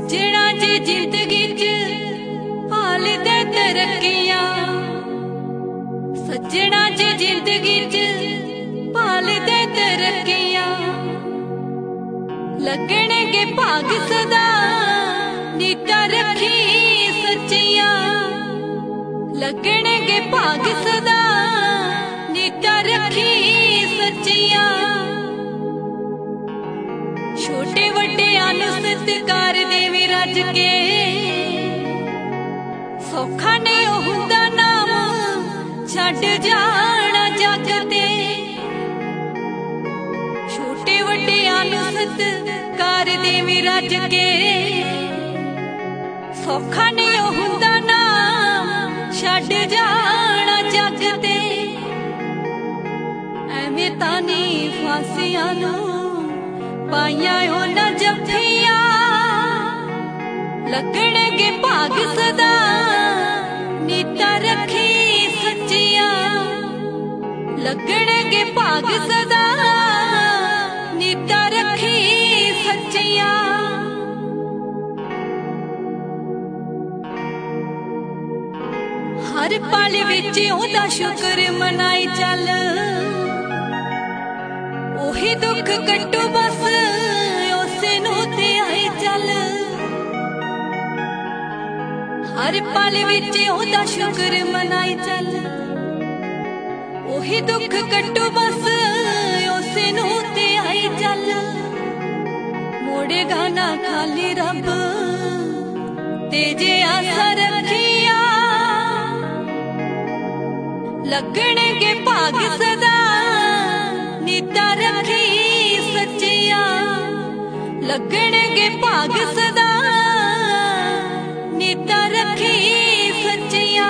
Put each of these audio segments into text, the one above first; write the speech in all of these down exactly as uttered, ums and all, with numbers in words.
सज्जना जी जिंदगी च भाल दे तरक्कियां, सज्जना जी जिंदगी च भाल दे तरक्कियां, लगणगे भाग सदा नीता रखी सच्चियां, लगणगे भाग सदा नीता रखी सच्चियां। छोटे वड्डियां नूं सत्कार देवी रज के, सौखा नहीं हुंदा नाम छड्ड जाना जग ते। छोटे वड्डियां नूं सत्कार देवी रज के, सौखा नहीं हुंदा नाम छड्ड जाना जग ते। एवें तां नहीं फांसियां नूं पाइयां उन्हां जफ्फियां, लगणगे भाग सदा नीता रखी सच्चियां, लगणगे भाग सदा नीता रखी सच्चियां। हर पल विच ओहदा शुक्र मनाई चल, ओही दुख कट्टू बस उसे नूं ते आई चल। हर पल विच ओहदा शुक्र मनाई चल, ओही दुख कट्टू बस उसे नूं ते आई चल। मोड़ेगा ना खाली रब ते जे आसा रखिया, लगणगे भाग सदा नीता रखी सच्चियां, लगणगे भाग सदा नीता रखी सच्चियां।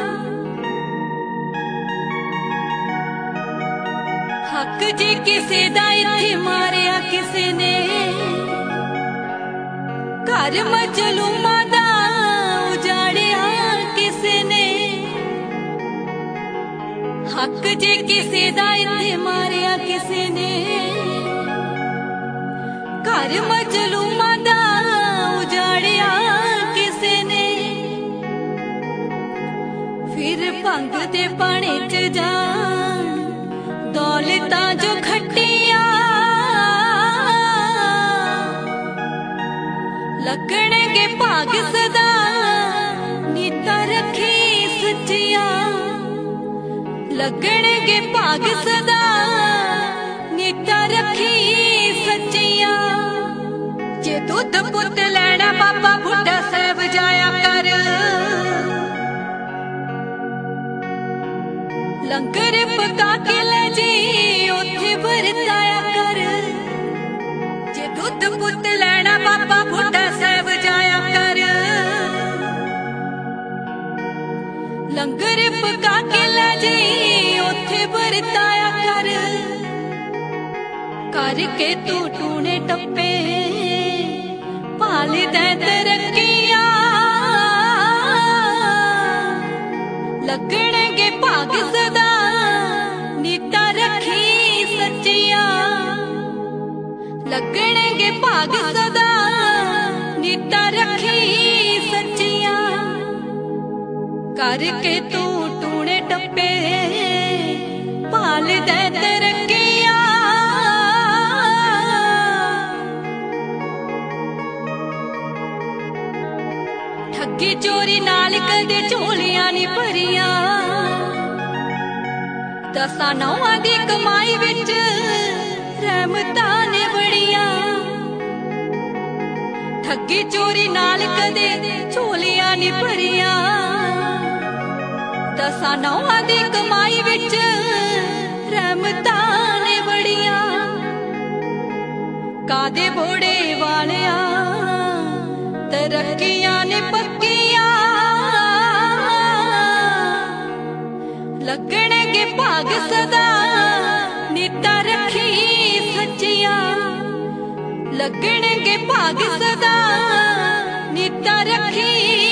हक जे किसे दा इत्थे मारिया किसे ने, घर मजलूमां दा उजाड़िया किसे ने। हक जे किसे दा इत्थे मारिया किसे ने, घर मजलूमां दा उजाड़िया किसे ने। फिर भंग दे पानी च जान दौलतां जो खट्टियां, लगणगे भाग सदा नीता रखी सच्चियां, लगणगे भाग सदा नीता रखी सच्चियां। जे दुध पुत लैना बाबा बुढ़ा साहब जाया कर, लंगर पका के ले जी उथे वरताया कर। जे दुध पुत लैना बाबा बुढ़ा साहब जाया कर, लंगर पका के ले जी उथे वरताया कर। करके तू टूने टप्पे भाल दे तरक्कियां, लगणगे भाग सदा नीता रखी सच्चियां, लगणगे भाग सदा नीता रखी सच्चियां। करके तू टूने टप्पे भाल दे तरक्कियां, ठगी चोरी नाल कदे झोलियां नी भरियां। दसां नौआं दी कमाई विच रहमतां ने बड़ियां, ठगी चोरी नाल कदे झोलियां नी भरियां। दसां नौआं दी कमाई विच रहमतां ने बड़ियां। कादे बोड़े वालिया तरक्कियां ने पक्कियां, लगणगे भाग सदा नीता रखी सच्चियां, लगणगे भाग सदा नीता रखी